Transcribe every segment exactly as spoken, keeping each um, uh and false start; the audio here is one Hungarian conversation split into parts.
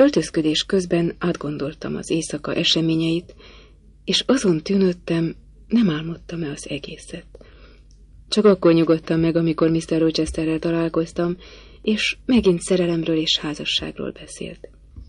Öltözködés közben átgondoltam az éjszaka eseményeit, és azon tűnődtem, nem álmodtam-e az egészet. Csak akkor nyugodtam meg, amikor miszter Rochesterrel találkoztam, és megint szerelemről és házasságról beszélt.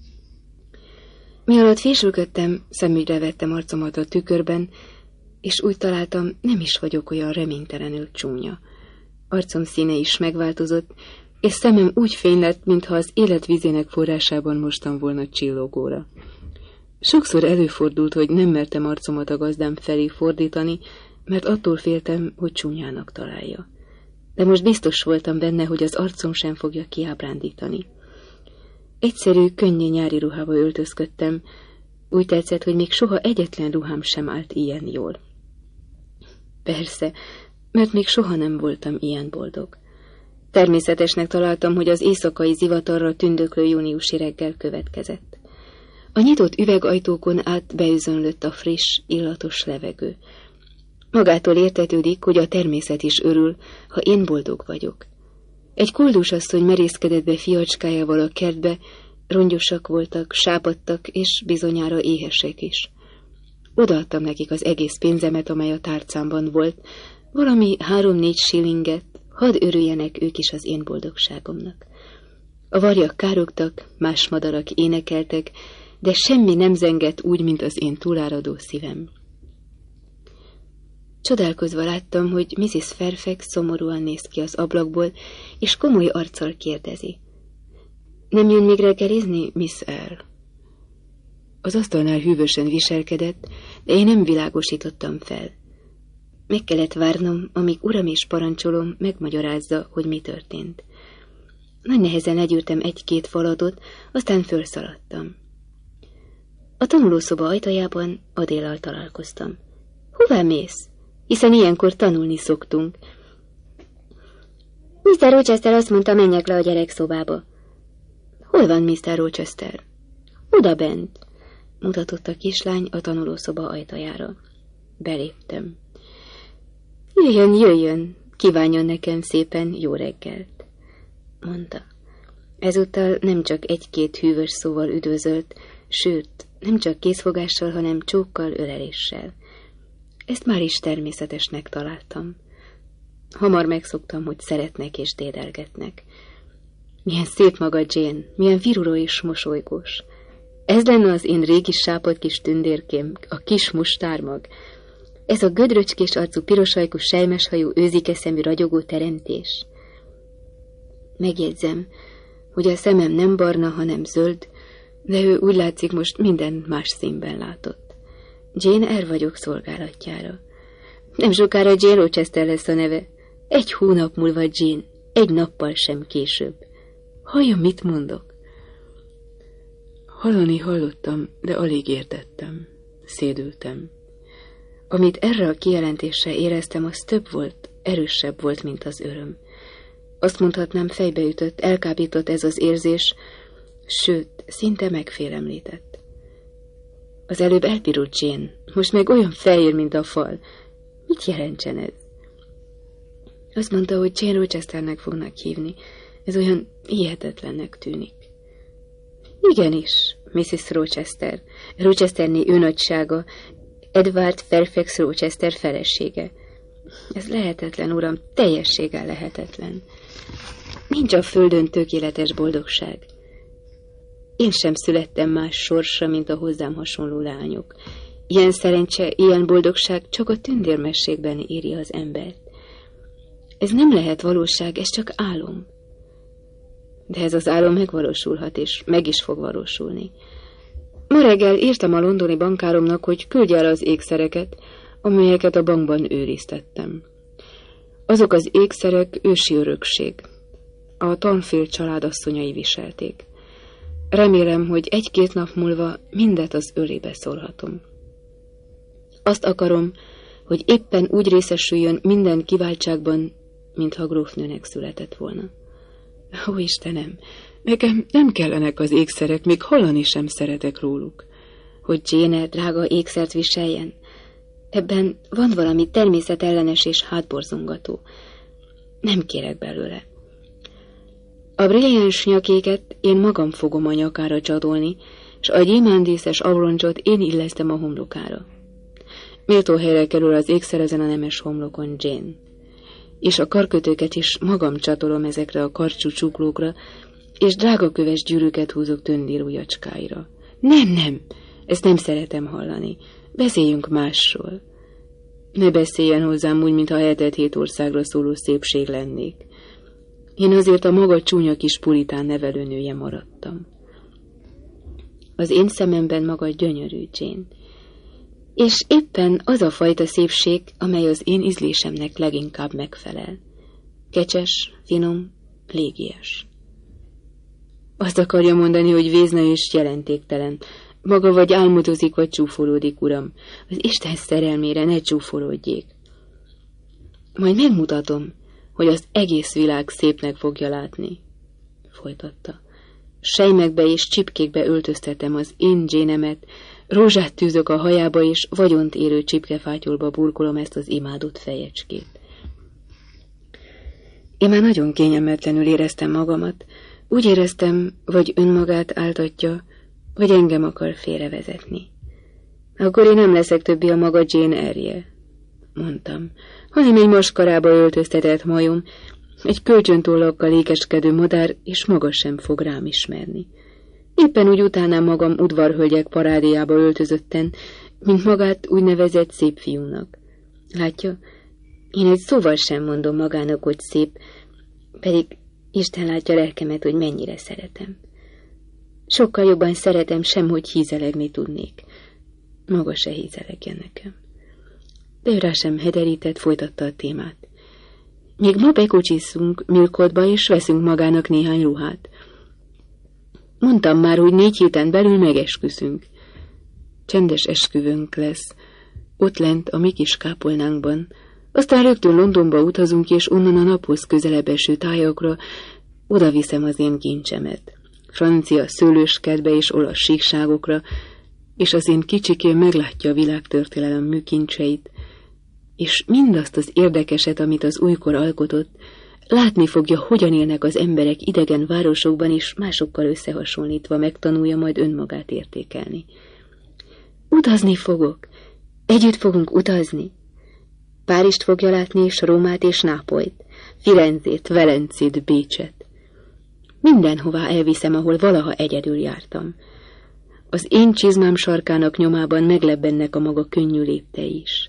Mi alatt fésülködtem, szemügyre vettem arcomat a tükörben, és úgy találtam, nem is vagyok olyan reménytelenül csúnya. Arcom színe is megváltozott, és szemem úgy fénylett, mintha az élet vizének forrásában mostam volna csillogóra. Sokszor előfordult, hogy nem mertem arcomat a gazdám felé fordítani, mert attól féltem, hogy csúnyának találja. De most biztos voltam benne, hogy az arcom sem fogja kiábrándítani. Egyszerű, könnyű nyári ruhába öltözködtem, úgy tetszett, hogy még soha egyetlen ruhám sem állt ilyen jól. Persze, mert még soha nem voltam ilyen boldog. Természetesnek találtam, hogy az éjszakai zivatarra tündöklő júniusi reggel következett. A nyitott üvegajtókon át beüzönlött a friss, illatos levegő. Magától értetődik, hogy a természet is örül, ha én boldog vagyok. Egy koldus asszony merészkedett be fiacskájával a kertbe, rongyosak voltak, sápadtak, és bizonyára éhesek is. Odaadtam nekik az egész pénzemet, amely a tárcámban volt, valami három-négy shillinget, hadd örüljenek ők is az én boldogságomnak. A varjak károgtak, más madarak énekeltek, de semmi nem zengett úgy, mint az én túláradó szívem. Csodálkozva láttam, hogy missziz Fairfax szomorúan néz ki az ablakból, és komoly arccal kérdezi. Nem jön még reggelizni, Miss Earle? Az asztalnál hűvösen viselkedett, de én nem világosítottam fel. Meg kellett várnom, amíg uram és parancsolom megmagyarázza, hogy mi történt. Nagy nehezen legyűrtem egy-két falatot, aztán fölszaladtam. A tanulószoba ajtajában Adéllal találkoztam. Hová mész? Hiszen ilyenkor tanulni szoktunk. miszter Rochester azt mondta, menjek le a gyerekszobába. Hol van miszter Rochester? Oda bent, mutatott a kislány a tanulószoba ajtajára. Beléptem. Jöjjön, jöjjön, kívánjon nekem szépen jó reggelt, mondta. Ezúttal nem csak egy-két hűvös szóval üdvözölt, sőt, nem csak készfogással, hanem csókkal, öleléssel. Ezt már is természetesnek találtam. Hamar megszoktam, hogy szeretnek és dédelgetnek. Milyen szép maga Jane, milyen viruló és mosolygós. Ez lenne az én régi sápadt kis tündérkém, a kis mustármag. Ez a gödröcskés arcú, pirosajkú, sejmeshajú, őzikeszemű, ragyogó teremtés. Megjegyzem, hogy a szemem nem barna, hanem zöld, de ő úgy látszik most minden más színben látott. Jane Eyre vagyok szolgálatjára. Nem sokára Jane Rochester lesz a neve. Egy hónap múlva Jane, egy nappal sem később. Hallja, mit mondok? Hallani hallottam, de alig értettem. Szédültem. Amit erre a kijelentéssel éreztem, az több volt, erősebb volt, mint az öröm. Azt mondhatnám, fejbeütött, elkábított ez az érzés, sőt, szinte megfélemlített. Az előbb elpirult Jane, most meg olyan fehér, mint a fal. Mit jelentsen ez? Azt mondta, hogy Jane Rochesternek fognak hívni. Ez olyan hihetetlennek tűnik. Igenis, missziz Rochester, Rochesterné őnagysága, Edward Fairfax Rochester felesége. Ez lehetetlen, uram, teljességgel lehetetlen. Nincs a földön tökéletes boldogság. Én sem születtem más sorsra, mint a hozzám hasonló lányok. Ilyen szerencse, ilyen boldogság csak a tündérmességben éri az embert. Ez nem lehet valóság, ez csak álom. De ez az álom megvalósulhat, és meg is fog valósulni. Ma reggel írtam a londoni bankáromnak, hogy küldje el az ékszereket, amelyeket a bankban őriztettem. Azok az ékszerek ősi örökség. A Tanfield család asszonyai viselték. Remélem, hogy egy-két nap múlva mindet az ölébe szórhatom. Azt akarom, hogy éppen úgy részesüljön minden kiváltságban, mintha grófnőnek született volna. Ó, Istenem, nekem nem kellenek az ékszerek, még hallani sem szeretek róluk. Hogy Jane drága ékszert viseljen? Ebben van valami természetellenes és hátborzongató. Nem kérek belőle. A brilliáns nyakéket én magam fogom a nyakára csatolni, és a gyémándíszes abroncsot én illesztem a homlokára. Méltó helyre kerül az ékszer ezen a nemes homlokon, Jane. És a karkötőket is magam csatolom ezekre a karcsú csuklókra, és drágaköves gyűrűket húzok Tündér ujjacskáira. Nem, nem, ezt nem szeretem hallani. Beszéljünk másról. Ne beszéljen hozzám úgy, mintha eltelt hét országra szóló szépség lennék. Én azért a maga csúnya kis puritán nevelőnője maradtam. Az én szememben maga gyönyörű, Jane. És éppen az a fajta szépség, amely az én ízlésemnek leginkább megfelel. Kecses, finom, légies. Azt akarja mondani, hogy vézna és jelentéktelen. Maga vagy álmodozik, vagy csúfolódik, uram. Az Isten szerelmére ne csúfolódjék. Majd megmutatom, hogy az egész világ szépnek fogja látni, folytatta. Sejmekbe és csipkékbe öltöztetem az én Jane-emet, rózsát tűzök a hajába, és vagyont érő csipkefátyolba burkolom ezt az imádott fejecskét. Én már nagyon kényelmetlenül éreztem magamat, úgy éreztem, vagy önmagát áltatja, vagy engem akar félrevezetni. Akkor én nem leszek többi a maga Jane Eyre, mondtam, hanem egy maskarába öltöztetett majom, egy kölcsöntollakkal ékeskedő madár, és maga sem fog rám ismerni. Éppen úgy utánám magam udvarhölgyek parádéjába öltözötten, mint magát úgynevezett szép fiúnak. Látja, én egy szóval sem mondom magának, hogy szép, pedig Isten látja lelkemet, hogy mennyire szeretem. Sokkal jobban szeretem sem, hogy hízelegni tudnék. Maga se hízelegjen nekem. De ő rá sem hederített, folytatta a témát. Még ma bekocsiszunk Milkodba, és veszünk magának néhány ruhát. Mondtam már, hogy négy héten belül megesküszünk. Csendes esküvőnk lesz, ott lent a mi kis kápolnánkban. Aztán rögtön Londonba utazunk, és onnan a naphoz közelebb eső tájakra oda viszem az én kincsemet. Francia szőlőskertbe és olasz síkságokra, és az én kicsikém meglátja a világtörténelem műkincseit, és mindazt az érdekeset, amit az újkor alkotott, látni fogja, hogyan élnek az emberek idegen városokban, és másokkal összehasonlítva megtanulja majd önmagát értékelni. Utazni fogok. Együtt fogunk utazni. Párizst fogja látni, és Rómát és Nápolyt, Firenzét, Velencét, Bécset. Mindenhová elviszem, ahol valaha egyedül jártam. Az én csizmám sarkának nyomában meglebbennek a maga könnyű léptei is.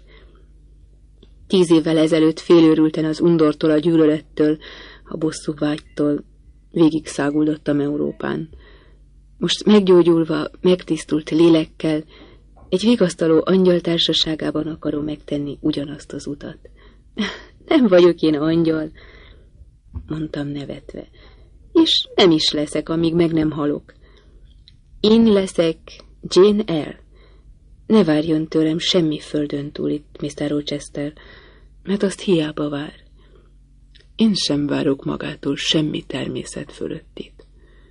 Tíz évvel ezelőtt félőrülten az undortól, a gyűlölettől, a bosszúvágytól végig száguldottam Európán. Most meggyógyulva, megtisztult lélekkel, egy vigasztaló angyal társaságában akarom megtenni ugyanazt az utat. Nem vagyok én angyal, mondtam nevetve, és nem is leszek, amíg meg nem halok. Én leszek Jane Eyre. Ne várjon tőlem semmi földön túl itt, miszter Rochester, mert azt hiába vár. Én sem várok magától semmi természet fölöttit.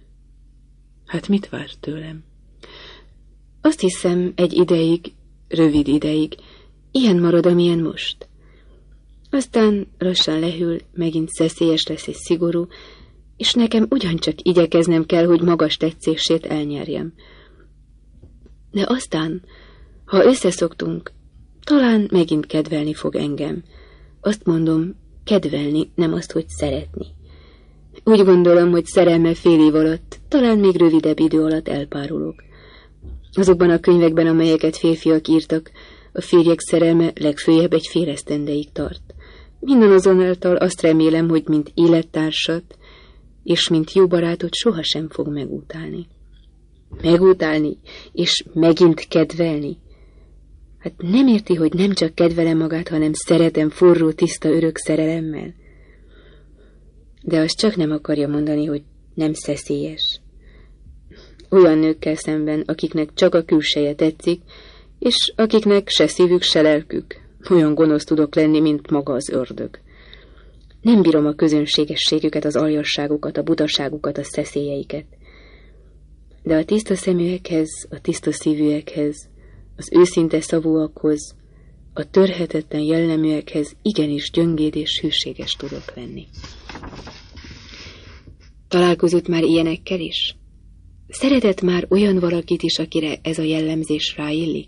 Hát mit vár tőlem? Azt hiszem, egy ideig, rövid ideig, ilyen marad, amilyen most. Aztán lassan lehűl, megint szeszélyes lesz és szigorú, és nekem ugyancsak igyekeznem kell, hogy magas tetszését elnyerjem. De aztán, ha összeszoktunk, talán megint kedvelni fog engem. Azt mondom, kedvelni, nem azt, hogy szeretni. Úgy gondolom, hogy szerelme fél év alatt, talán még rövidebb idő alatt elpárolog. Azokban a könyvekben, amelyeket férfiak írtak, a férjek szerelme legfőjebb egy fél esztendeig tart. Minden azonáltal azt remélem, hogy mint élettársat és mint jó barátot sohasem fog megutálni. Megutálni, és megint kedvelni? Hát nem érti, hogy nem csak kedvelem magát, hanem szeretem forró, tiszta, örök szerelemmel? De azt csak nem akarja mondani, hogy nem szeszélyes. Olyan nőkkel szemben, akiknek csak a külseje tetszik, és akiknek se szívük, se lelkük. Olyan gonosz tudok lenni, mint maga az ördög. Nem bírom a közönségességüket, az aljasságukat, a butaságukat, a szeszélyeiket. De a tiszta szeműekhez, a tiszta szívűekhez, az őszinte szavúakhoz, a törhetetlen jelleműekhez igenis gyöngéd és hűséges tudok lenni. Találkozott már ilyenekkel is? Szeretett már olyan valakit is, akire ez a jellemzés ráillik?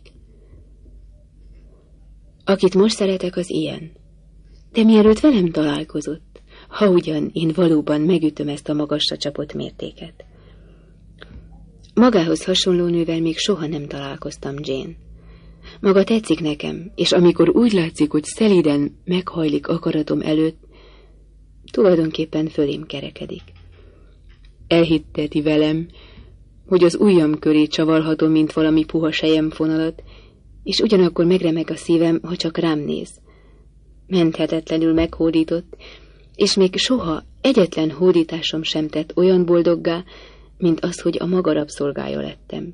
Akit most szeretek, az ilyen. De mielőtt velem találkozott, ha ugyan én valóban megütöm ezt a magasra csapott mértéket. Magához hasonló nővel még soha nem találkoztam, Jane. Maga tetszik nekem, és amikor úgy látszik, hogy szelíden meghajlik akaratom előtt, tulajdonképpen fölém kerekedik. Elhitteti velem, hogy az ujjam köré csavarhatom, mint valami puha selyemfonalat, és ugyanakkor megremeg a szívem, ha csak rám néz. Menthetetlenül meghódított, és még soha egyetlen hódításom sem tett olyan boldoggá, mint az, hogy a maga rabszolgája lettem.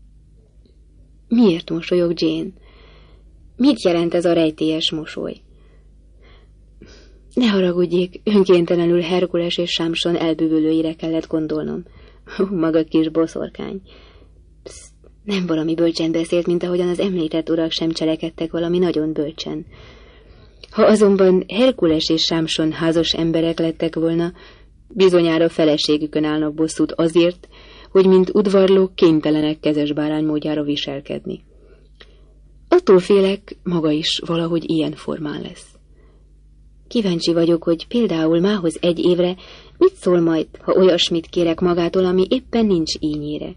Miért mosolyog, Jane? Mit jelent ez a rejtélyes mosoly? Ne haragudjék, önkéntelenül Herkules és Sámson elbűvölőire kellett gondolnom. Ó, maga kis boszorkány. Pszt, nem valami bölcsen beszélt, mint ahogyan az említett urak sem cselekedtek valami nagyon bölcsen. Ha azonban Herkules és Sámson házas emberek lettek volna, bizonyára feleségükön állnak bosszút azért, hogy mint udvarlók kénytelenek kezes bárány módjára viselkedni. Attól félek, maga is valahogy ilyen formán lesz. Kíváncsi vagyok, hogy például mához egy évre mit szól majd, ha olyasmit kérek magától, ami éppen nincs ínyére.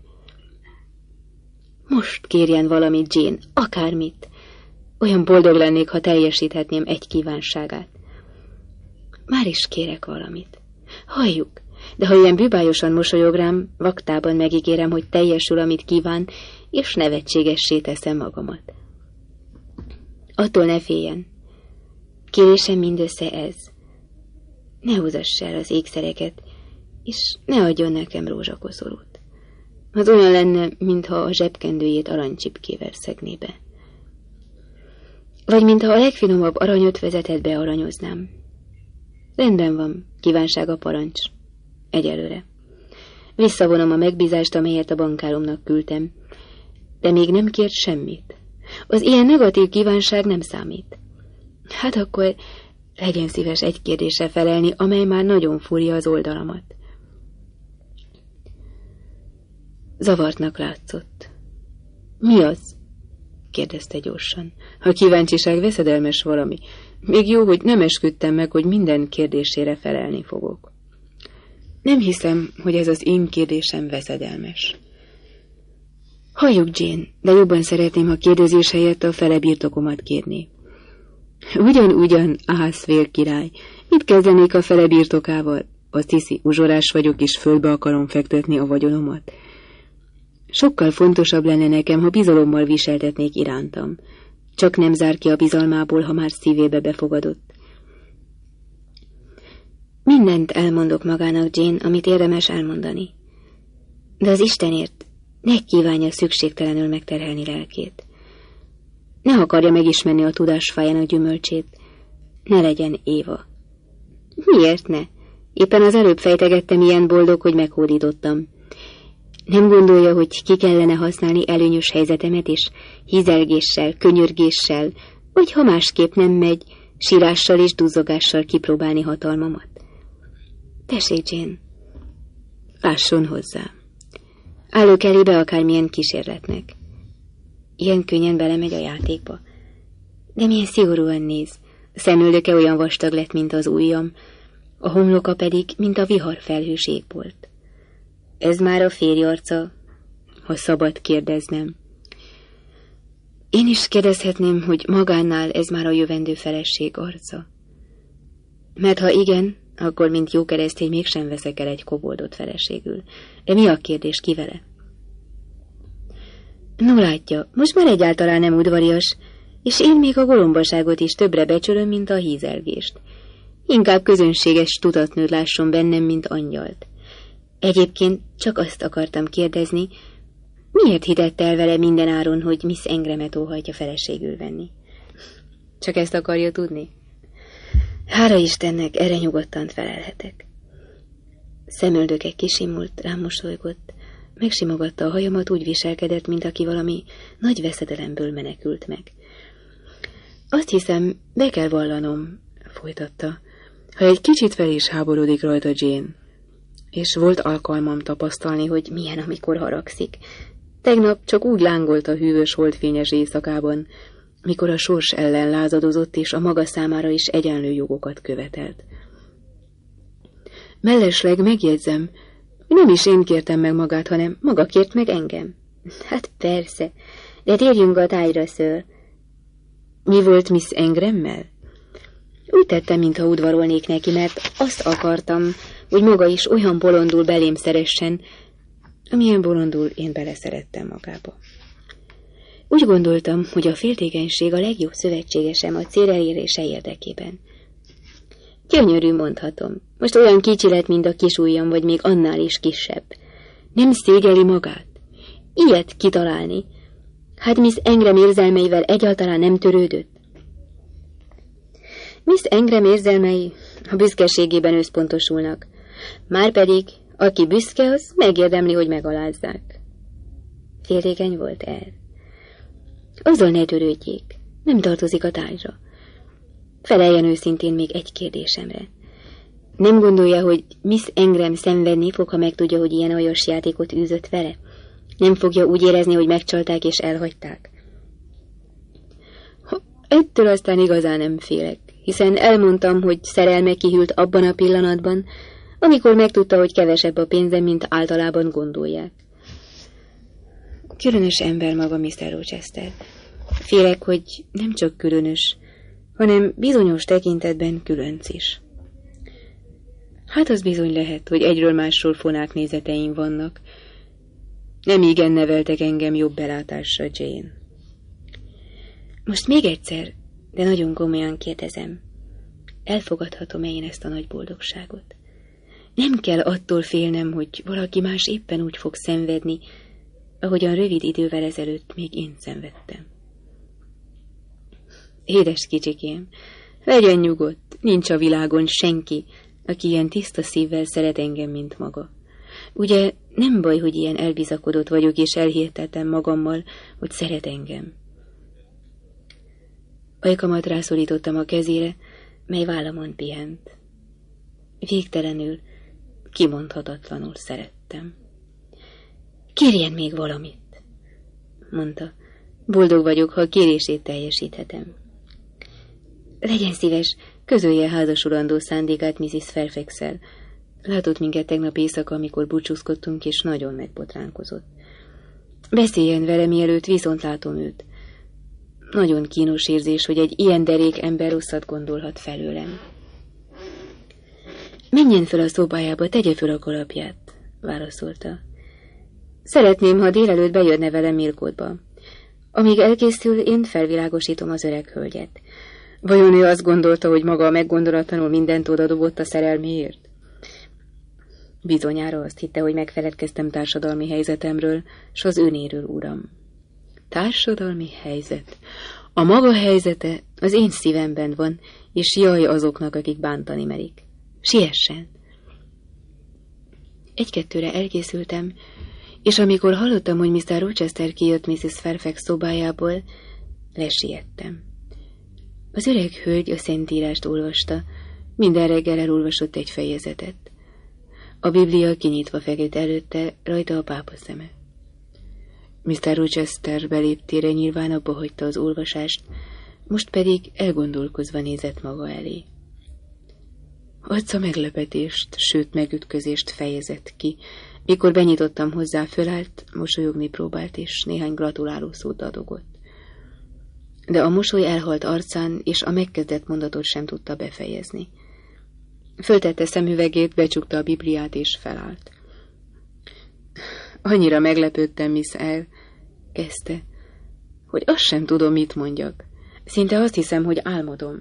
Most kérjen valamit, Jane, akármit. Olyan boldog lennék, ha teljesíthetném egy kívánságát. Már is kérek valamit. Halljuk, de ha ilyen bűbályosan mosolyog rám, vaktában megígérem, hogy teljesül, amit kíván, és nevetségessé teszem magamat. Attól ne féljen. Kérésem mindössze ez. Ne húzass el az ékszereket, és ne adjon nekem rózsakoszorút. Az olyan lenne, mintha a zsebkendőjét aranycsipkével szegné be. Vagy mintha a legfinomabb aranyot vezetett be aranyoznám. Rendben van, kívánsága parancs. Egyelőre. Visszavonom a megbízást, amelyet a bankáromnak küldtem, de még nem kért semmit. Az ilyen negatív kívánság nem számít. Hát akkor legyen szíves egy kérdésre felelni, amely már nagyon fúrja az oldalamat. Zavartnak látszott. Mi az? Kérdezte gyorsan. Ha kíváncsiság veszedelmes valami, még jó, hogy nem esküdtem meg, hogy minden kérdésére felelni fogok. Nem hiszem, hogy ez az én kérdésem veszedelmes. Halljuk, Jane, de jobban szeretném, ha kérdezés helyett a fele birtokomat kérni. Ugyan-ugyan, Ahasvér király, mit kezdenék a fele birtokával? Azt hiszi, uzsorás vagyok, és földbe akarom fektetni a vagyonomat. Sokkal fontosabb lenne nekem, ha bizalommal viseltetnék irántam. Csak nem zár ki a bizalmából, ha már szívébe befogadott. Mindent elmondok magának, Jane, amit érdemes elmondani. De az Istenért ne kívánja szükségtelenül megterhelni lelkét. Ne akarja megismerni a tudás fájának gyümölcsét. Ne legyen Éva. Miért ne? Éppen az előbb fejtegettem, ilyen boldog, hogy meghódítottam. Nem gondolja, hogy ki kellene használni előnyös helyzetemet is, hízelgéssel, könyörgéssel, vagy ha másképp nem megy, sírással és duzzogással kipróbálni hatalmamat. Tessék, Jane, lásson hozzá. Állok elébe akármilyen kísérletnek. Ilyen könnyen belemegy a játékba. De milyen szigorúan néz. A szemöldöke olyan vastag lett, mint az ujjam, a homloka pedig, mint a vihar felhős égbolt. Ez már a férj arca, ha szabad kérdeznem. Én is kérdezhetném, hogy magánál ez már a jövendő feleség arca. Mert ha igen, akkor mint jó keresztény mégsem veszek el egy koboldot feleségül. De mi a kérdés, ki vele? No látja, most már egyáltalán nem udvarias, és én még a golombaságot is többre becsülöm, mint a hízelgést. Inkább közönséges tudatnőt lásson bennem, mint angyalt. Egyébként csak azt akartam kérdezni, miért hitett el vele minden áron, hogy Miss Engremet óhajtja feleségül venni? Csak ezt akarja tudni? Hála Istennek, erre nyugodtan felelhetek. Szemöldöke kisimult, rám mosolygott, megsimogatta a hajamat, úgy viselkedett, mint aki valami nagy veszedelemből menekült meg. Azt hiszem, be kell vallanom, folytatta, ha egy kicsit fel is háborodik rajta Jane. és volt alkalmam tapasztalni, hogy milyen, amikor haragszik. Tegnap csak úgy lángolt a hűvös holdfényes éjszakában, mikor a sors ellen lázadozott, és a maga számára is egyenlő jogokat követelt. Mellesleg megjegyzem, nem is én kértem meg magát, hanem maga kért meg engem. Hát persze, de térjünk a tájra, ször. Mi volt Miss Engrammel? Úgy tettem, mintha udvarolnék neki, mert azt akartam, hogy maga is olyan bolondul belém szeressen, amilyen bolondul én beleszerettem magába. Úgy gondoltam, hogy a féltékenység a legjobb szövetségesem a cél elérése érdekében. Gyönyörű, mondhatom. Most olyan kicsi lett, mint a kis ujjam, vagy még annál is kisebb. Nem szégyeli magát? Ilyet kitalálni. Hát Miss Engram érzelmeivel egyáltalán nem törődött. Miss Engram érzelmei a büszkeségében összpontosulnak. Márpedig, aki büszke, az megérdemli, hogy megalázzák. Féltékeny volt el. Azzal ne törődjék, nem tartozik a tárgyra. Feleljen őszintén még egy kérdésemre. Nem gondolja, hogy Miss Engram szenvedni fog, ha megtudja, hogy ilyen aljas játékot űzött vele? Nem fogja úgy érezni, hogy megcsalták és elhagyták? Ha, ettől aztán igazán nem félek, hiszen elmondtam, hogy szerelme kihűlt abban a pillanatban, amikor megtudta, hogy kevesebb a pénzem, mint általában gondolják. Különös ember maga miszter Rochester. Félek, hogy nem csak különös, hanem bizonyos tekintetben különc is. Hát az bizony lehet, hogy egyről másról fonák nézeteim vannak. Nem igen neveltek engem jobb belátásra, Jane. Most még egyszer, de nagyon komolyan kérdezem. Elfogadhatom-e én ezt a nagy boldogságot? Nem kell attól félnem, hogy valaki más éppen úgy fog szenvedni, ahogyan rövid idővel ezelőtt még én szenvedtem. Édes kicsikém, legyen nyugodt, nincs a világon senki, aki ilyen tiszta szívvel szeret engem, mint maga. Ugye nem baj, hogy ilyen elbizakodott vagyok, és elhihetettem magammal, hogy szeret engem. Ajkamat rászorítottam a kezére, mely vállamon pihent. Végtelenül, kimondhatatlanul szerettem. Kérjen még valamit, mondta. Boldog vagyok, ha a kérését teljesíthetem. Legyen szíves, közölje házasulandó szándékát missziz Fairfax-el. Látott minket tegnap éjszaka, amikor búcsúzkodtunk, és nagyon megbotránkozott. Beszéljen vele, mielőtt viszont látom őt. Nagyon kínos érzés, hogy egy ilyen derék ember rosszat gondolhat felőlem. Menjen fel a szobájába, tegye fel a kalapját, válaszolta. Szeretném, ha délelőtt bejönne velem Millcote-ba. Amíg elkészül, én felvilágosítom az öreg hölgyet. Vajon ő azt gondolta, hogy maga meggondolatlanul mindent odadobott a szerelméért? Bizonyára azt hitte, hogy megfeledkeztem társadalmi helyzetemről, s az önéről, uram. Társadalmi helyzet. A maga helyzete az én szívemben van, és jaj azoknak, akik bántani merik. Siessen! Egy-kettőre elkészültem, és amikor hallottam, hogy miszter Rochester kijött missziz Fairfax szobájából, lesiettem. Az öreg hölgy a szentírást olvasta, minden reggel elolvasott egy fejezetet. A Biblia kinyitva feküdt előtte, rajta a pápa szeme. miszter Rochester beléptére nyilván abba hagyta az olvasást, most pedig elgondolkozva nézett maga elé. Arca meglepetést, sőt megütközést fejezett ki, mikor benyitottam hozzá, fölállt, mosolyogni próbált, és néhány gratuláló szót adogott. De a mosoly elhalt arcán, és a megkezdett mondatot sem tudta befejezni. Föltette szemüvegét, becsukta a Bibliát, és felállt. Annyira meglepődtem, Miss Eyre, kezdte, hogy azt sem tudom, mit mondjak. Szinte azt hiszem, hogy álmodom.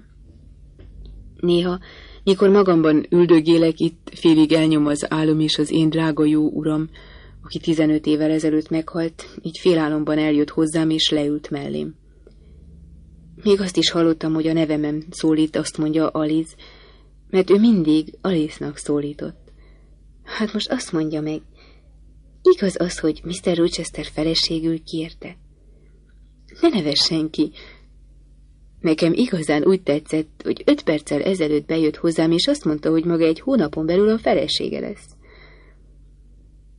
Néha, mikor magamban üldögélek itt, félig elnyom az álom, és az én drága jó uram, aki tizenöt évvel ezelőtt meghalt, így félálomban eljött hozzám, és leült mellém. Még azt is hallottam, hogy a nevemem szólít, azt mondja Alice, mert ő mindig Alice-nak szólított. Hát most azt mondja meg, igaz az, hogy miszter Rochester feleségül kérte? Ne nevessen ki! Nekem igazán úgy tetszett, hogy öt perccel ezelőtt bejött hozzám, és azt mondta, hogy maga egy hónapon belül a felesége lesz.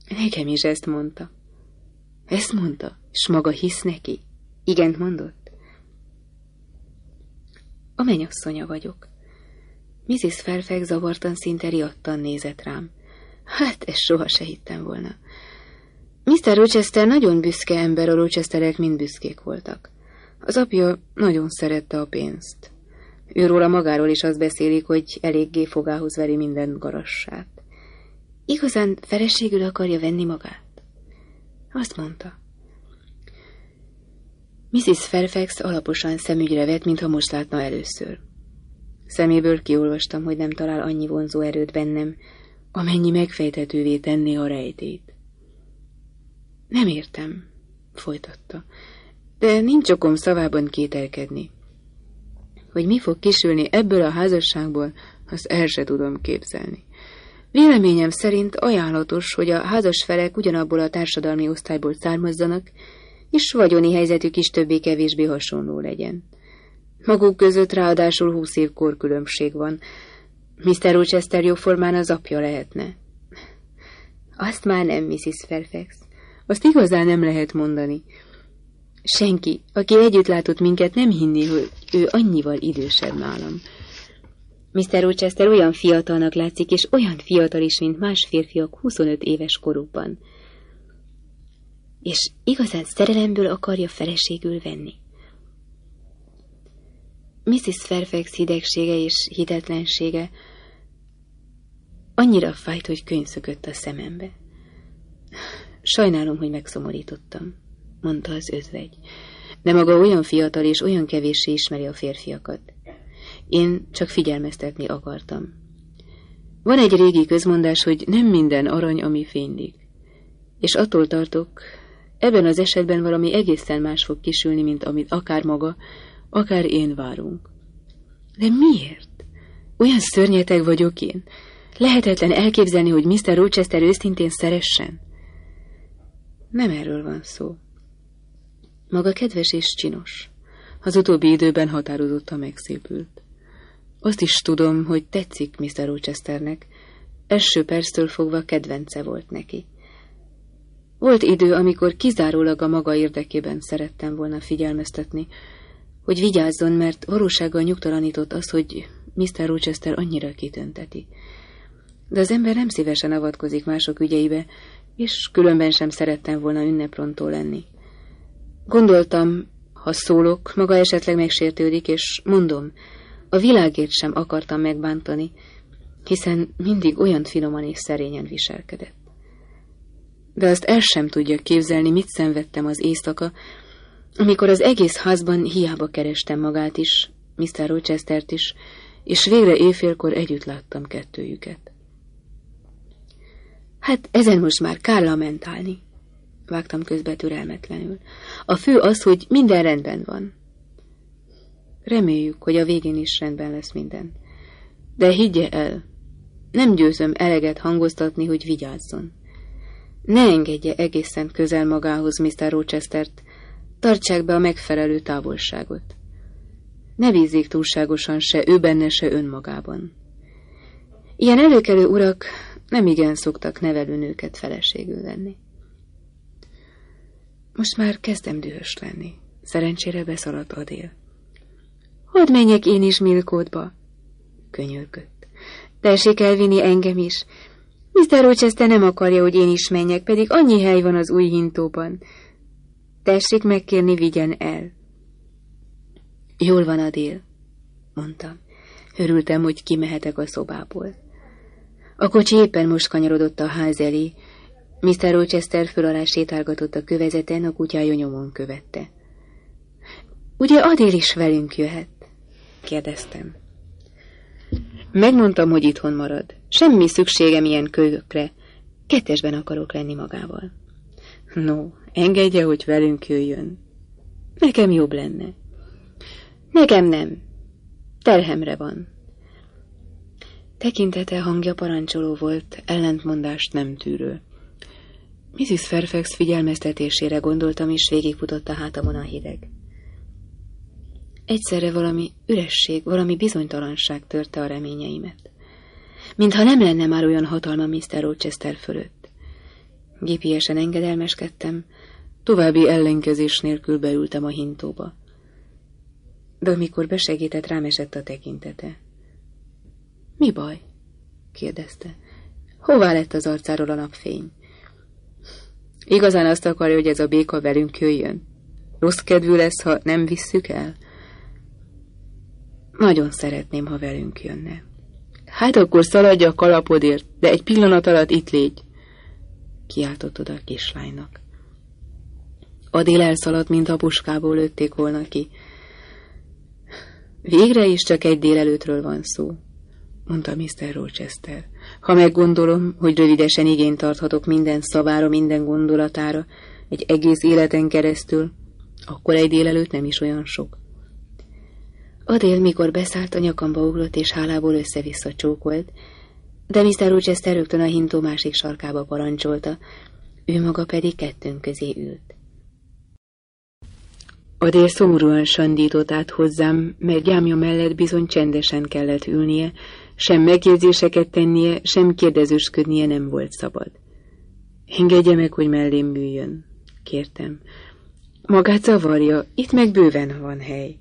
Nekem is ezt mondta. Ezt mondta, s maga hisz neki? Igent mondott? A mennyasszonya vagyok. missziz Fairfax zavartan, szinte riadtan nézett rám. Hát, ezt soha se hittem volna. miszter Rochester nagyon büszke ember, a Rochesterek mind büszkék voltak. Az apja nagyon szerette a pénzt. Őróla magáról is azt beszélik, hogy eléggé fogához veri minden garassát. Igazán feleségül akarja venni magát? Azt mondta. missziz Fairfax alaposan szemügyre vett, mintha most látna először. Szeméből kiolvastam, hogy nem talál annyi vonzó erőt bennem, amennyi megfejthetővé tenné a rejtét. Nem értem, folytatta, de nincs okom szavában kételkedni. Hogy mi fog kisülni ebből a házasságból, azt el se tudom képzelni. Véleményem szerint ajánlatos, hogy a házas felek ugyanabból a társadalmi osztályból származzanak, és vagyoni helyzetük is többé-kevésbé hasonló legyen. Maguk között ráadásul húsz év korkülönbség van. miszter Rochester jóformán az apja lehetne. Azt már nem, missziz Fairfax. Azt igazán nem lehet mondani. Senki, aki együtt látott minket, nem hinné, hogy ő annyival idősebb nálam. miszter Rochester olyan fiatalnak látszik, és olyan fiatal is, mint más férfiak huszonöt éves korukban. És igazán szerelemből akarja feleségül venni. missziz Fairfax hidegsége és hitetlensége annyira fájt, hogy könyv szökött a szemembe. Sajnálom, hogy megszomorítottam, mondta az özvegy. De maga olyan fiatal és olyan kevéssé ismeri a férfiakat. Én csak figyelmeztetni akartam. Van egy régi közmondás, hogy nem minden arany, ami fénylik. És attól tartok, ebben az esetben valami egészen más fog kisülni, mint amit akár maga, akár én várunk. De miért? Olyan szörnyeteg vagyok én. Lehetetlen elképzelni, hogy miszter Rochester őszintén szeressen. Nem erről van szó. Maga kedves és csinos. Az utóbbi időben határozottan megszépült. Azt is tudom, hogy tetszik miszter Rochesternek. Első perctől fogva kedvence volt neki. Volt idő, amikor kizárólag a maga érdekében szerettem volna figyelmeztetni, hogy vigyázzon, mert valósággal nyugtalanított az, hogy miszter Rochester annyira kitönteti. De az ember nem szívesen avatkozik mások ügyeibe, és különben sem szerettem volna ünneprontó lenni. Gondoltam, ha szólok, maga esetleg megsértődik, és mondom, a világért sem akartam megbántani, hiszen mindig olyan finoman és szerényen viselkedett. De azt el sem tudja képzelni, mit szenvedtem az éjszaka, amikor az egész házban hiába kerestem magát is, miszter Rochestert is, és végre éjfélkor együtt láttam kettőjüket. Hát ezen most már kár lamentálni, vágtam közbe türelmetlenül. A fő az, hogy minden rendben van. Reméljük, hogy a végén is rendben lesz minden. De higgye el, nem győzöm eleget hangoztatni, hogy vigyázzon. Ne engedje egészen közel magához miszter Rochestert, tartsák be a megfelelő távolságot. Ne bízzék túlságosan se ő benne, se önmagában. Ilyen előkelő urak nem igen szoktak nevelőnőket feleségül venni. Most már kezdem dühös lenni. Szerencsére beszaladt Adél. Hadd menjek én is Millcote-ba, könyörgött. Tessék elvinni engem is. miszter Rochester nem akarja, hogy én is menjek, pedig annyi hely van az új hintóban. Tessék megkérni, vigyen el. Jól van, Adél, mondtam. Örültem, hogy kimehetek a szobából. A kocsi éppen most kanyarodott a ház elé. miszter Rochester föl alá sétálgatott a kövezeten, a kutyája nyomon követte. Ugye Adél is velünk jöhet? Kérdeztem. Megmondtam, hogy itthon marad. Semmi szükségem ilyen kölyökre. Kettesben akarok lenni magával. No, engedje, hogy velünk jöjjön. Nekem jobb lenne. Nekem nem. Terhemre van. Tekintete, hangja parancsoló volt, ellentmondást nem tűrő. missziz Fairfax figyelmeztetésére gondoltam, és végigfutott a hátamon a hideg. Egyszerre valami üresség, valami bizonytalanság törte a reményeimet. Mintha nem lenne már olyan hatalma miszter Rochester fölött. Gépiesen engedelmeskedtem, további ellenkezés nélkül beültem a hintóba. De amikor besegített, rám esett a tekintete. Mi baj? Kérdezte. Hová lett az arcáról a napfény? Igazán azt akarja, hogy ez a béka velünk jöjjön? Rossz kedvű lesz, ha nem visszük el? Nagyon szeretném, ha velünk jönne. Hát akkor szaladj a kalapodért, de egy pillanat alatt itt légy, kiáltott oda a kislánynak. Adél elszaladt, mintha puskából lőtték volna ki. Végre is csak egy délelőttről van szó, mondta miszter Rochester. Ha meggondolom, hogy rövidesen igényt tarthatok minden szavára, minden gondolatára, egy egész életen keresztül, akkor egy délelőtt nem is olyan sok. Adél, mikor beszállt, a nyakamba ugrott, és hálából össze-vissza csókolt, de miszter Rochester rögtön a hintó másik sarkába parancsolta, ő maga pedig kettőnk közé ült. Adél szomorúan sandított át hozzám, mert gyámja mellett bizony csendesen kellett ülnie, sem megjegyzéseket tennie, sem kérdezősködnie nem volt szabad. Engedje meg, hogy mellém üljön, kértem. Magát zavarja, itt meg bőven van hely.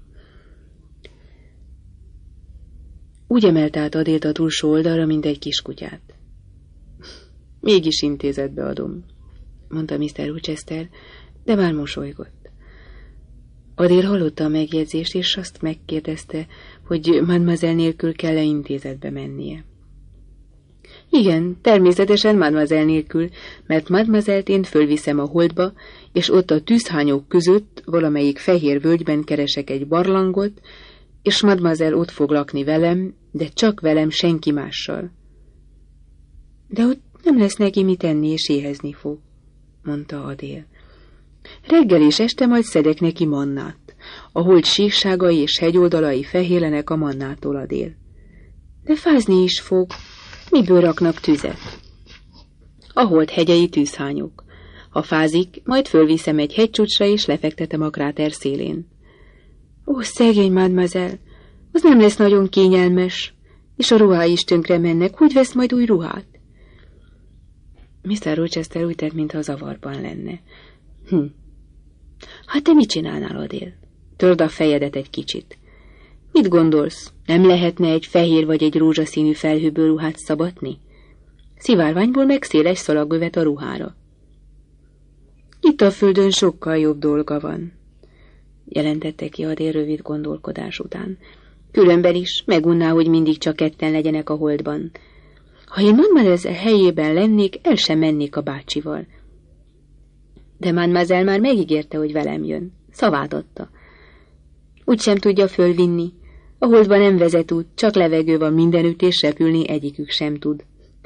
Úgy emelt át Adélt a túlsó oldalra, mint egy kiskutyát. Mégis intézetbe adom, mondta miszter Rochester, de már mosolygott. Adél hallotta a megjegyzést, és azt megkérdezte, hogy mademoiselle nélkül kell-e intézetbe mennie. Igen, természetesen mademoiselle nélkül, mert mademoiselle-t én fölviszem a holdba, és ott a tűzhányók között valamelyik fehér völgyben keresek egy barlangot, és mademoiselle ott fog lakni velem, de csak velem, senki mással. De ott nem lesz neki mit enni, és éhezni fog, mondta Adél. Reggel és este majd szedek neki mannát. A hold síkságai és hegyoldalai fehélenek a mannától, Adél. De fázni is fog. Miből raknak tüzet? A hold hegyei tűzhányok. Ha fázik, majd fölviszem egy hegycsúcsra, és lefektetem a kráter szélén. Ó, szegény mademoiselle, az nem lesz nagyon kényelmes, és a ruhái is tönkre mennek. Hogy vesz majd új ruhát? miszter Rochester úgy tett, mintha zavarban lenne. Hm. Hát te mit csinálnál, Adél? Törd a fejedet egy kicsit. Mit gondolsz? Nem lehetne egy fehér vagy egy rózsaszínű felhőből ruhát szabadni? Szivárványból meg széles szalagövet a ruhára. Itt a földön sokkal jobb dolga van, jelentette ki Adél rövid gondolkodás után. Különben is megunná, hogy mindig csak ketten legyenek a holdban. Ha én mademoiselle helyében lennék, el sem mennék a bácsival. De mademoiselle már megígérte, hogy velem jön. Szavát adta. Úgy sem tudja fölvinni. A holdban nem vezet út, csak levegő van mindenütt, és repülni egyikük sem tud.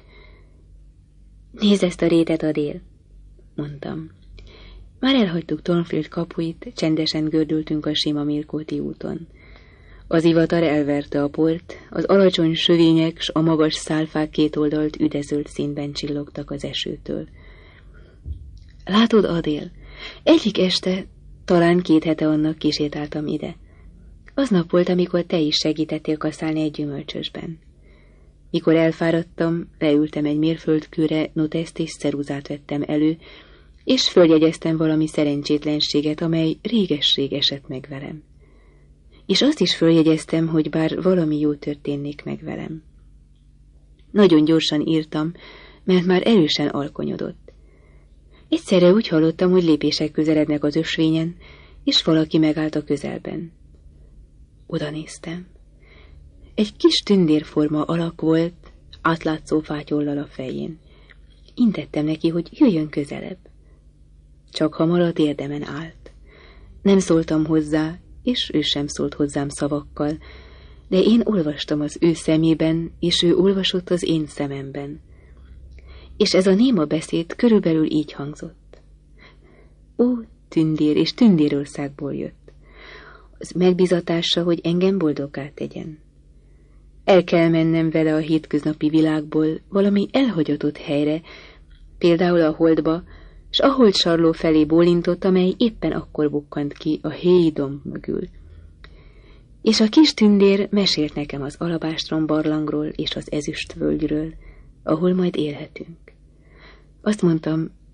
Nézd ezt a rétet, Adél, mondtam. Már elhagytuk Thornfield kapuit, csendesen gördültünk a sima Milkóti úton. Az ivatar elverte a port, az alacsony sövények s a magas szálfák két oldalt üdezöld színben csillogtak az esőtől. Látod, Adél, egyik este, talán két hete annak kisétáltam ide. Aznap volt, amikor te is segítettél kaszálni egy gyümölcsösben. Mikor elfáradtam, leültem egy mérföldkőre, noteszt és ceruzát vettem elő, és följegyeztem valami szerencsétlenséget, amely régesség esett meg velem. És azt is följegyeztem, hogy bár valami jó történnék meg velem. Nagyon gyorsan írtam, mert már erősen alkonyodott. Egyszerre úgy hallottam, hogy lépések közelednek az ösvényen, és valaki megállt a közelben. Oda néztem. Egy kis tündérforma alak volt, átlátszó fátyollal a fején. Intettem neki, hogy jöjjön közelebb. Csak hamar a térdemen állt. Nem szóltam hozzá, és ő sem szólt hozzám szavakkal, de én olvastam az ő szemében, és ő olvasott az én szememben. És ez a néma beszéd körülbelül így hangzott. Ó, tündér, és Tündérországból jött. Az megbizatása, hogy engem boldoggá tegyen. El kell mennem vele a hétköznapi világból valami elhagyatott helyre, például a holdba, s a holdsarló felé bólintott, amely éppen akkor bukkant ki a héj domb mögül. És a kis tündér mesélt nekem az alabástrom barlangról és az ezüstvölgyről, ahol majd élhetünk. Azt mondtam,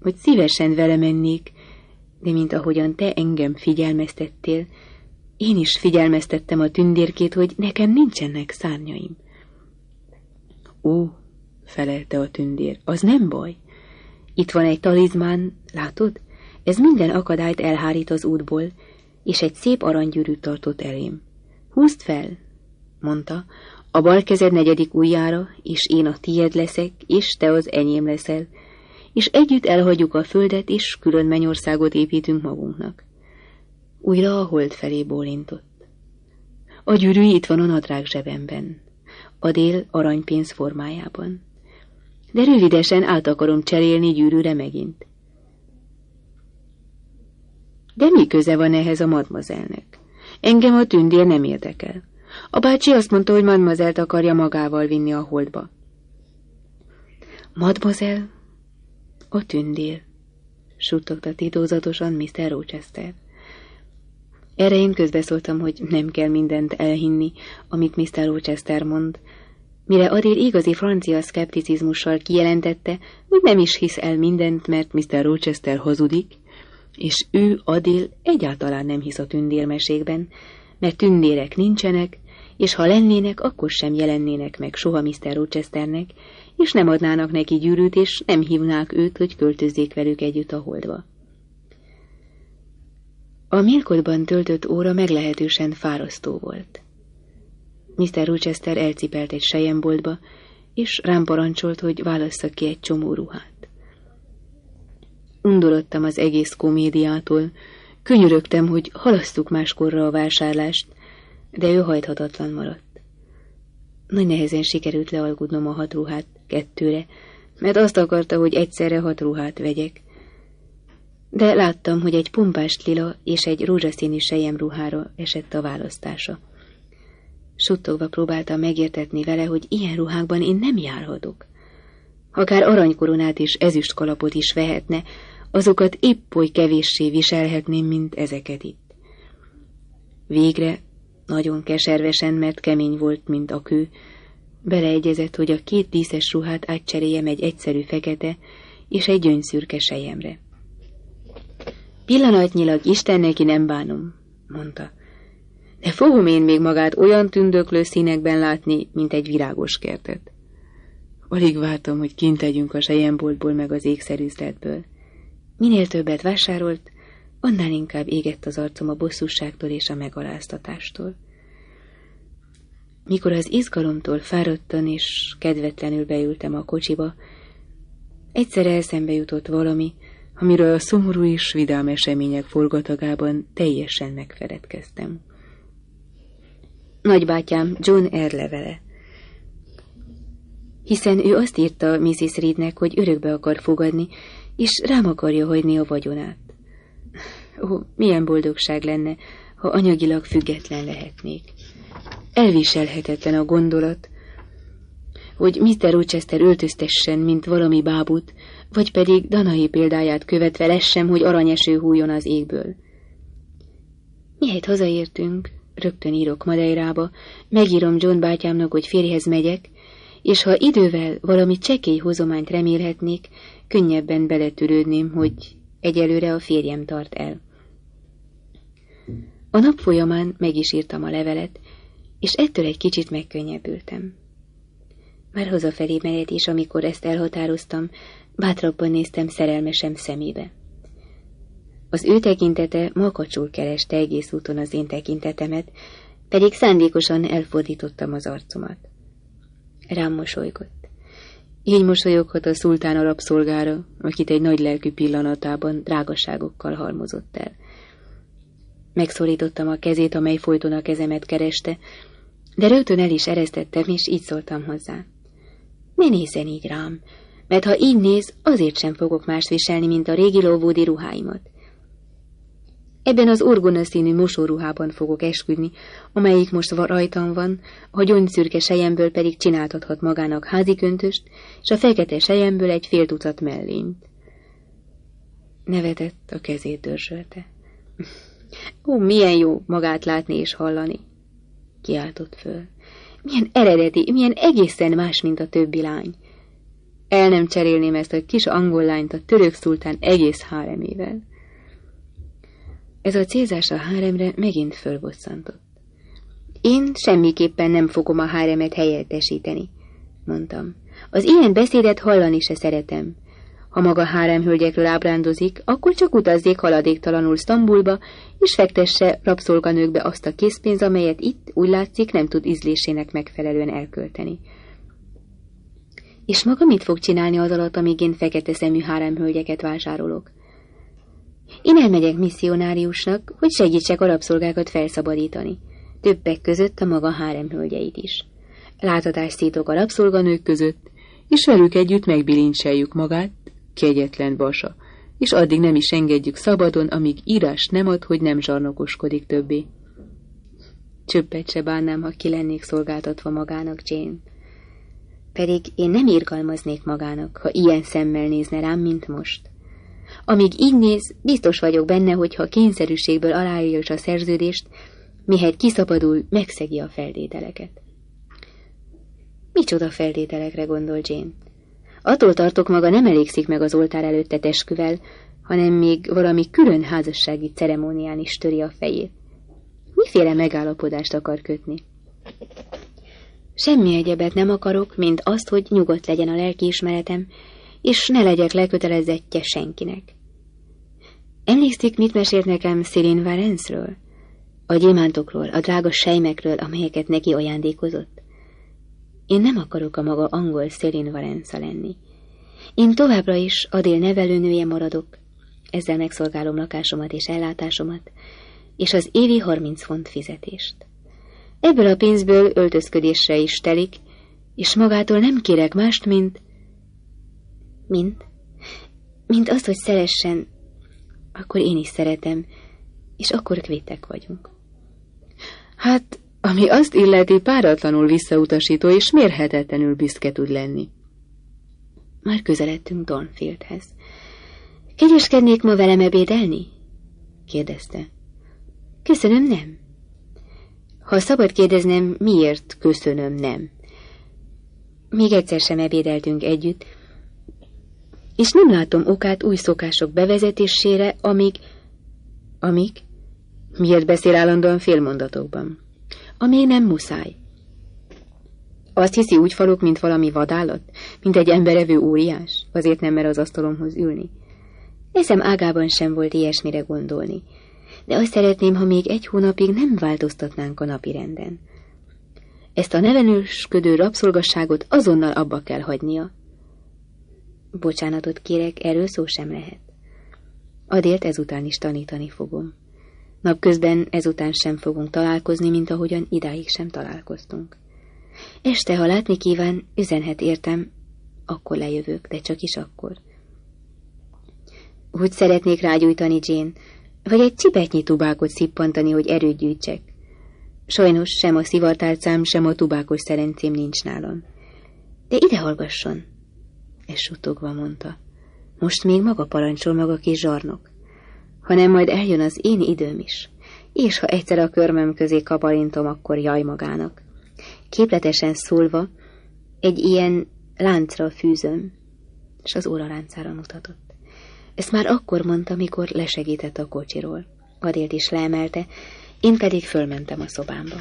hogy szívesen vele mennék, de mint ahogyan te engem figyelmeztettél, én is figyelmeztettem a tündérkét, hogy nekem nincsenek szárnyaim. Ó, felelte a tündér, az nem baj. Itt van egy talizmán, látod? Ez minden akadályt elhárít az útból, és egy szép aranygyűrűt tartott elém. Húzd fel, mondta, a bal kezed negyedik ujjára, és én a tiéd leszek, és te az enyém leszel, és együtt elhagyjuk a földet, és külön mennyországot építünk magunknak. Újra a hold felé bólintott. A gyűrű itt van a nadrág zsebemben, a dél aranypénz formájában. De rövidesen át akarom cserélni gyűrűre megint. De mi köze van ehhez a madmazelnek? Engem a tündér nem érdekel. A bácsi azt mondta, hogy madmazelt akarja magával vinni a holdba. Madmazel? A tündér, suttogta titokzatosan miszter Rochester. Erre én közbeszóltam, hogy nem kell mindent elhinni, amit miszter Rochester mond, mire Adél igazi francia szkepticizmussal kijelentette, hogy nem is hisz el mindent, mert miszter Rochester hazudik, és ő, Adél, egyáltalán nem hisz a tündérmesékben, mert tündérek nincsenek, és ha lennének, akkor sem jelennének meg soha miszter Rochesternek, és nem adnának neki gyűrűt, és nem hívnák őt, hogy költözzék velük együtt a holdba. A Milkodban töltött óra meglehetősen fárasztó volt. miszter Rochester elcipelt egy selyemboltba, és rám parancsolt, hogy válasszak ki egy csomó ruhát. Undorodtam az egész komédiától, könyörögtem, hogy halasszuk máskorra a vásárlást, de ő hajthatatlan maradt. Nagy nehezen sikerült lealkudnom a hat ruhát kettőre, mert azt akarta, hogy egyszerre hat ruhát vegyek. De láttam, hogy egy pompás lila és egy rózsaszínű selyemruhára esett a választása. Suttogva próbáltam megértetni vele, hogy ilyen ruhákban én nem járhatok. Akár aranykoronát és ezüstkalapot is vehetne, azokat épp oly kevéssé viselhetném, mint ezeket itt. Végre, nagyon keservesen, mert kemény volt, mint a kő, beleegyezett, hogy a két díszes ruhát átcseréljem egy egyszerű fekete és egy gyöngyszürke selyemre. Pillanatnyilag Isten neki nem bánom, mondta, de fogom én még magát olyan tündöklő színekben látni, mint egy virágos kertet. Alig vártam, hogy kint tegyünk a selyemboltból meg az ékszerüzletből. Minél többet vásárolt, annál inkább égett az arcom a bosszúságtól és a megaláztatástól. Mikor az izgalomtól fáradtan és kedvetlenül beültem a kocsiba, egyszerre eszembe jutott valami, amiről a szomorú és vidám események forgatagában teljesen megfeledkeztem. Nagybátyám John R. levele. Hiszen ő azt írta missziz Reednek, hogy örökbe akar fogadni, és rám akarja hagyni a vagyonát. Ó, milyen boldogság lenne, ha anyagilag független lehetnék. Elviselhetetlen a gondolat, hogy miszter Rochester öltöztessen, mint valami bábút, vagy pedig Danai példáját követve lessem, hogy aranyeső hújjon az égből. Mihelyt hazaértünk, rögtön írok Madeirába, megírom John bátyámnak, hogy férjhez megyek, és ha idővel valami csekély hozományt remélhetnék, könnyebben beletörődném, hogy egyelőre a férjem tart el. A nap folyamán meg is írtam a levelet, és ettől egy kicsit megkönnyebbültem. Már hazafelé menet, és amikor ezt elhatároztam, bátrabban néztem szerelmesem szemébe. Az ő tekintete makacsul kereste egész úton az én tekintetemet, pedig szándékosan elfordítottam az arcomat. Rám mosolygott. Így mosolyoghat a szultán a rabszolgára, akit egy nagy lelkű pillanatában drágaságokkal halmozott el. Megszorítottam a kezét, amely folyton a kezemet kereste, de rögtön el is eresztettem, és így szóltam hozzá. Ne nézzen így rám, mert ha így néz, azért sem fogok más viselni, mint a régi lóvódi ruháimat. Ebben az orgona színű mosóruhában fogok esküdni, amelyik most rajtam van, a gyöngyszürke selyemből pedig csináltathat magának háziköntöst, és a fekete selyemből egy fél tucat mellényt. Nevetett, a kezét dörzsölte. Ó, milyen jó magát látni és hallani, kiáltott föl. Milyen eredeti, milyen egészen más, mint a többi lány. El nem cserélném ezt a kis angol lányt a török szultán egész háremével. Ez a célzás a háremre megint fölbosszantott. Én semmiképpen nem fogom a háremet helyettesíteni, mondtam. Az ilyen beszédet hallani se szeretem. Ha maga háremhölgyekről ábrándozik, akkor csak utazzék haladéktalanul Sztambulba, és fektesse rabszolganőkbe azt a készpénz, amelyet itt, úgy látszik, nem tud ízlésének megfelelően elkölteni. És maga mit fog csinálni az alatt, amíg én fekete szemű háremhölgyeket vásárolok? Én elmegyek misszionáriusnak, hogy segítsek a rabszolgákat felszabadítani. Többek között a maga háremhölgyeit is. Látatást szítok a rabszolganők között, és velük együtt megbilincseljük magát, kegyetlen vasa, és addig nem is engedjük szabadon, amíg írás nem ad, hogy nem zsarnokoskodik többé. Csöppet se bánnám, ha ki lennék szolgáltatva magának, Jane. Pedig én nem irgalmaznék magának, ha ilyen szemmel nézne rám, mint most. Amíg így néz, biztos vagyok benne, hogy ha kényszerűségből aláírja a szerződést, mihelyt kiszabadul, megszegi a feltételeket. Micsoda feltételekre gondol Jane? Attól tartok, maga nem elégszik meg az oltár előtte esküvel, hanem még valami külön házassági ceremónián is töri a fejét. Miféle megállapodást akar kötni? Semmi egyebet nem akarok, mint azt, hogy nyugodt legyen a lelkiismeretem, és ne legyek lekötelezettje senkinek. Emlékszik, mit mesélt nekem Céline Varensről? A gyémántokról, a drága sejmekről, amelyeket neki ajándékozott? Én nem akarok a maga angol Céline Varensa lenni. Én továbbra is Adél nevelőnője maradok, ezzel megszolgálom lakásomat és ellátásomat, és az évi harminc font fizetést. Ebből a pénzből öltözködésre is telik, és magától nem kérek mást, mint... Mint? Mint azt, hogy szeressen, akkor én is szeretem, és akkor kvittek vagyunk. Hát, ami azt illeti, páratlanul visszautasító és mérhetetlenül büszke tud lenni. Már közeledtünk Dornfieldhez. Kegyeskednék ma velem ebédelni? Kérdezte. Köszönöm, nem. Ha szabad kérdeznem, miért köszönöm, nem? Még egyszer sem ebédeltünk együtt, és nem látom okát új szokások bevezetésére, amíg... Amíg? Miért beszél állandóan félmondatokban? Amíg nem muszáj. Azt hiszi, úgy falok, mint valami vadállat? Mint egy emberevő óriás? Azért nem mer az asztalomhoz ülni? Eszem ágában sem volt ilyesmire gondolni. De azt szeretném, ha még egy hónapig nem változtatnánk a napirenden. Ezt a nevelősködő rabszolgasságot azonnal abba kell hagynia. Bocsánatot kérek, erről szó sem lehet. Adélt ezután is tanítani fogom. Napközben ezután sem fogunk találkozni, mint ahogyan idáig sem találkoztunk. Este, ha látni kíván, üzenhet értem, akkor lejövök, de csak is akkor. Úgy szeretnék rágyújtani, Jane, vagy egy csipetnyi tubákot szippantani, hogy erőt gyűjtsek. Sajnos sem a szivartálcám, sem a tubákos szerencém nincs nálam. De ide hallgasson, ezt suttogva mondta. Most még maga parancsol, maga kis zsarnok. Hanem majd eljön az én időm is. És ha egyszer a körmöm közé kaparintom, akkor jaj magának. Képletesen szólva, egy ilyen láncra fűzöm, és az óraláncára mutatott. Ezt már akkor mondta, mikor lesegített a kocsiról. Adélt is leemelte, én pedig fölmentem a szobámba.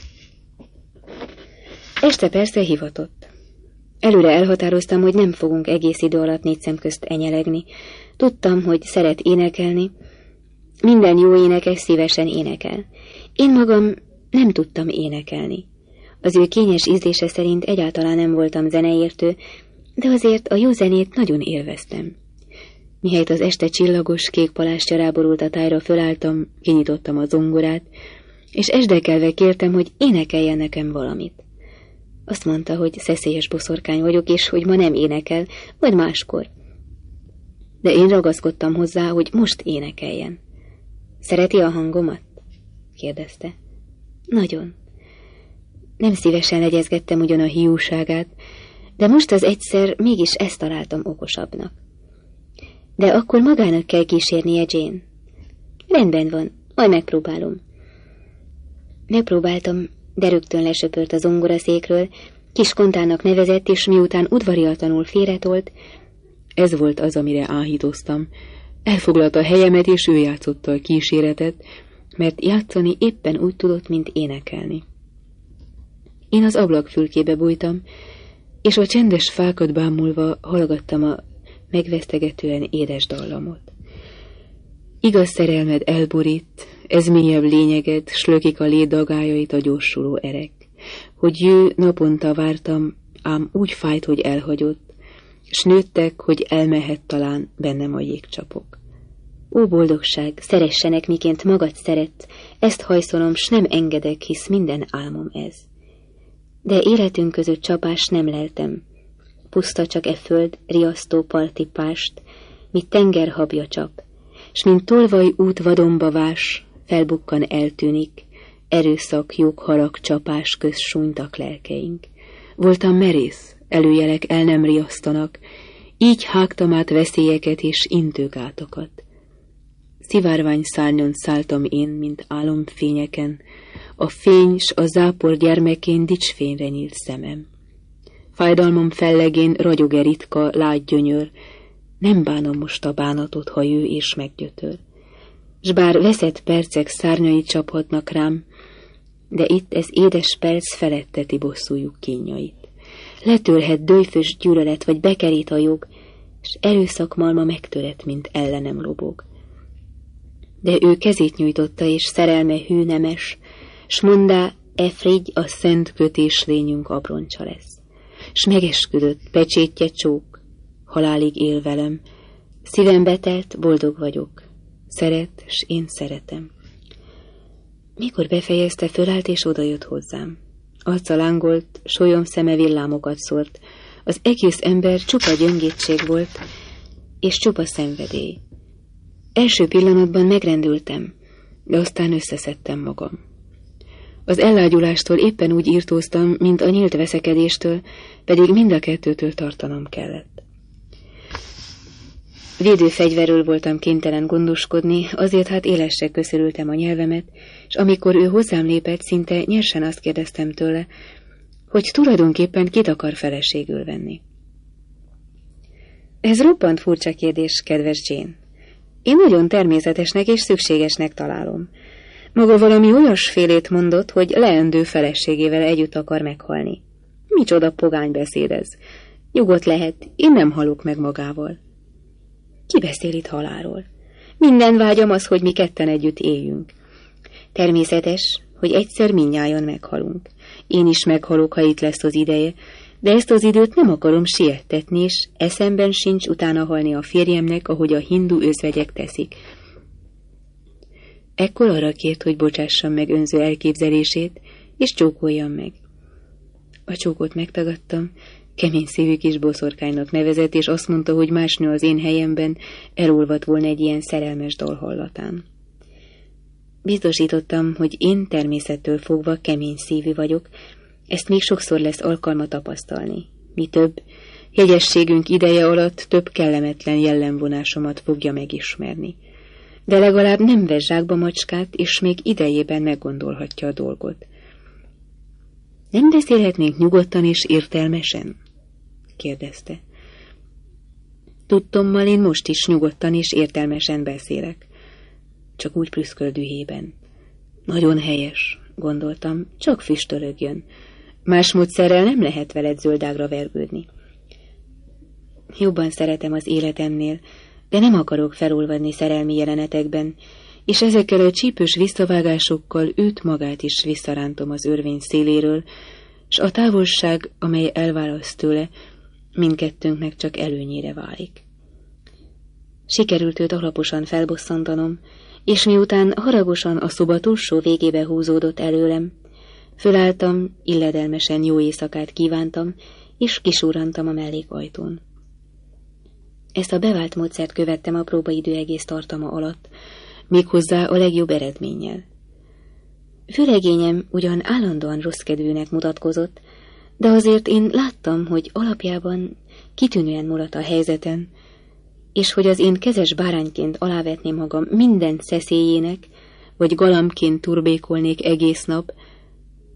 Este persze hivatott. Előre elhatároztam, hogy nem fogunk egész idő alatt négy szem közt enyelegni. Tudtam, hogy szeret énekelni. Minden jó énekes szívesen énekel. Én magam nem tudtam énekelni. Az ő kényes ízlése szerint egyáltalán nem voltam zeneértő, de azért a jó zenét nagyon élveztem. Mihelyt az este csillagos, kék palástja ráborult a tájra, fölálltam, kinyitottam a zongorát, és esdekelve kértem, hogy énekeljen nekem valamit. Azt mondta, hogy szeszélyes boszorkány vagyok, és hogy ma nem énekel, vagy máskor. De én ragaszkodtam hozzá, hogy most énekeljen. Szereti a hangomat? Kérdezte. Nagyon. Nem szívesen legyezgettem ugyan a hiúságát, de most az egyszer mégis ezt találtam okosabbnak. De akkor magának kell kísérnie, Jane. Rendben van, majd megpróbálom. Megpróbáltam, de rögtön lesöpört a zongoraszékről, Kiskontának nevezett, és miután udvariatlanul félretolt, ez volt az, amire áhítoztam. Elfoglalta a helyemet, és ő játszotta a kíséretet, mert játszani éppen úgy tudott, mint énekelni. Én az ablakfülkébe bújtam, és a csendes fákat bámulva hallgattam a megvesztegetően édes dallamot. Igaz szerelmed elborít, ez mélyebb lényeged, s lökik a lét dagályait a gyorsuló erek. Hogy jő, naponta vártam, ám úgy fájt, hogy elhagyott, s nőttek, hogy elmehet talán bennem a jégcsapok. Ó, boldogság, szeressenek, miként magad szeretsz, ezt hajszolom, s nem engedek, hisz minden álmom ez. De életünk között csapás nem leltem, puszta csak e föld, riasztó parti pást, mit tengerhabja csap, s mint tolvaj út vadonba vás, felbukkan eltűnik, erőszak, jogharag, csapás köz súnytak lelkeink. Voltam merész, előjelek el nem riasztanak, így hágtam át veszélyeket és intőgátokat. Szivárvány szárnyon szálltam én, mint álomfényeken, a fény s a zápor gyermekén dicsfényre nyílt szemem. Fájdalmam fellegén ragyog-e ritka, lágy gyönyör, nem bánom most a bánatot, ha jő és meggyötör. S bár veszett percek szárnyai csaphatnak rám, de itt ez édes perc feletteti bosszújuk kínjait. Letörhet dőfös gyűlölet, vagy bekerít a jog, s erőszakmalma megtöret, mint ellenem lobog. De ő kezét nyújtotta, és szerelme hű nemes, s mondá, e frigy a szent kötés lényünk abroncsa lesz. S megesküdött, pecsétje csók, halálig él velem, szívem betelt, boldog vagyok, szeret, s én szeretem. Mikor befejezte, fölállt és odajött hozzám. Arca lángolt, solyom szeme villámokat szórt, az egész ember csupa gyöngétség volt, és csupa szenvedély. Első pillanatban megrendültem, de aztán összeszedtem magam. Az ellágyulástól éppen úgy írtóztam, mint a nyílt veszekedéstől, pedig mind a kettőtől tartanom kellett. Védőfegyverről voltam kénytelen gondoskodni, azért hát élesre köszörültem a nyelvemet, és amikor ő hozzám lépett, szinte nyersen azt kérdeztem tőle, hogy tulajdonképpen kit akar feleségül venni. Ez roppant furcsa kérdés, kedves Jane. Én nagyon természetesnek és szükségesnek találom. Maga valami olyasfélét mondott, hogy leendő feleségével együtt akar meghalni. Micsoda pogány beszéd ez. Nyugodt lehet, én nem halok meg magával. Ki beszél itt halálról? Minden vágyam az, hogy mi ketten együtt éljünk. Természetes, hogy egyszer mindnyájan meghalunk. Én is meghalok, ha itt lesz az ideje, de ezt az időt nem akarom siettetni, és eszemben sincs utána halni a férjemnek, ahogy a hindu özvegyek teszik. Ekkor arra kért, hogy bocsássam meg önző elképzelését, és csókoljam meg. A csókot megtagadtam, kemény szívű kis boszorkánynak nevezett, és azt mondta, hogy más nő az én helyemben elolvadt volna egy ilyen szerelmes dal hallatán. Biztosítottam, hogy én természettől fogva kemény szívű vagyok, ezt még sokszor lesz alkalma tapasztalni. Mi több, jegyességünk ideje alatt több kellemetlen jellemvonásomat fogja megismerni. De legalább nem vesz zsákba macskát, és még idejében meggondolhatja a dolgot. Nem beszélhetnénk nyugodtan és értelmesen? Kérdezte. Tudtommal én most is nyugodtan és értelmesen beszélek. Csak úgy prüszköl dühében. Nagyon helyes, gondoltam, csak füstölögjön. Más módszerrel nem lehet veled zöldágra vergődni. Jobban szeretem az életemnél, de nem akarok felolvadni szerelmi jelenetekben, és ezekkel a csípős visszavágásokkal őt magát is visszarántom az örvény széléről, s a távolság, amely elválaszt tőle, mindkettőnknek csak előnyére válik. Sikerült őt alaposan felbosszantanom, és miután haragosan a szoba túlsó végébe húzódott előlem, fölálltam, illedelmesen jó éjszakát kívántam, és kisúrantam a mellékajtón. Ezt a bevált módszert követtem a próbaidő egész tartama alatt, méghozzá a legjobb eredménnyel. Főlegényem ugyan állandóan rosszkedvűnek mutatkozott, de azért én láttam, hogy alapjában kitűnően mulat a helyzeten, és hogy az én kezes bárányként alávetném magam minden szeszélyének, vagy galambként turbékolnék egész nap,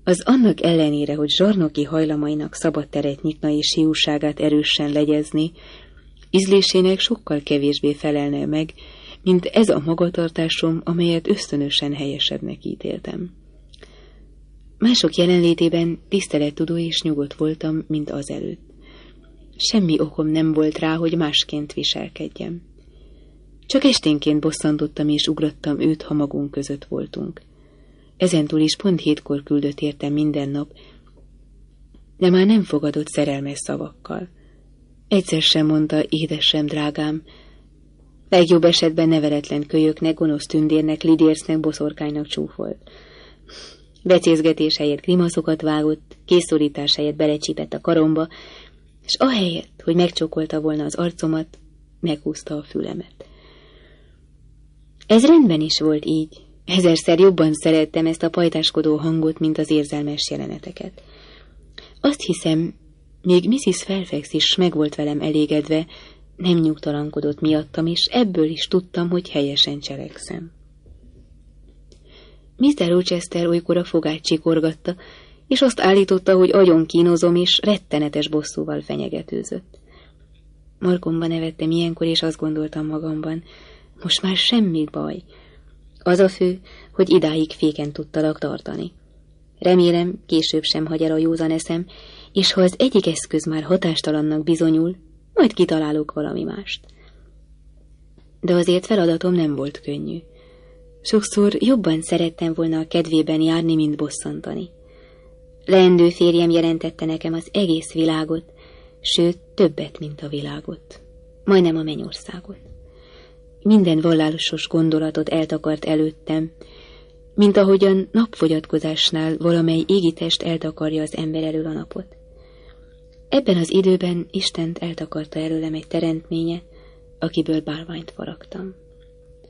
Az annak ellenére, hogy zsarnoki hajlamainak szabad teret nyitna és hiúságát erősen legyezni, ízlésének sokkal kevésbé felelne meg, mint ez a magatartásom, amelyet ösztönösen helyesebbnek ítéltem. Mások jelenlétében tisztelettudó és nyugodt voltam, mint azelőtt. Semmi okom nem volt rá, hogy másként viselkedjem. Csak esténként bosszantottam és ugrattam őt, ha magunk között voltunk. Ezentúl is pont hétkor küldött értem minden nap, de már nem fogadott szerelmes szavakkal. Egyszer sem mondta, édesem, drágám, legjobb esetben neveletlen kölyöknek, gonosz tündérnek, lidércnek, boszorkánynak csúfolt. Becézgetés helyett grimaszokat vágott, készszorítás helyett belecsípett a karomba, és ahelyett, hogy megcsókolta volna az arcomat, meghúzta a fülemet. Ez rendben is volt így. Ezerszer jobban szerettem ezt a pajtáskodó hangot, mint az érzelmes jeleneteket. Azt hiszem, még missziz Fairfax is meg volt velem elégedve, nem nyugtalankodott miattam, és ebből is tudtam, hogy helyesen cselekszem. miszter Rochester olykor a fogát csikorgatta, és azt állította, hogy agyon kínozom, és rettenetes bosszúval fenyegetőzött. Markomba nevettem ilyenkor, és azt gondoltam magamban, most már semmi baj. Az a fő, hogy idáig féken tudtalak tartani. Remélem, később sem hagy el a józan eszem, és ha az egyik eszköz már hatástalannak bizonyul, majd kitalálok valami mást. De azért feladatom nem volt könnyű. Sokszor jobban szerettem volna a kedvében járni, mint bosszantani. Leendő férjem jelentette nekem az egész világot, sőt, többet, mint a világot. Majdnem a mennyországot. Minden vallásos gondolatot eltakart előttem, mint ahogyan napfogyatkozásnál valamely égitest eltakarja az ember elől a napot. Ebben az időben Istent eltakarta előlem egy teremtménye, akiből bálványt faragtam.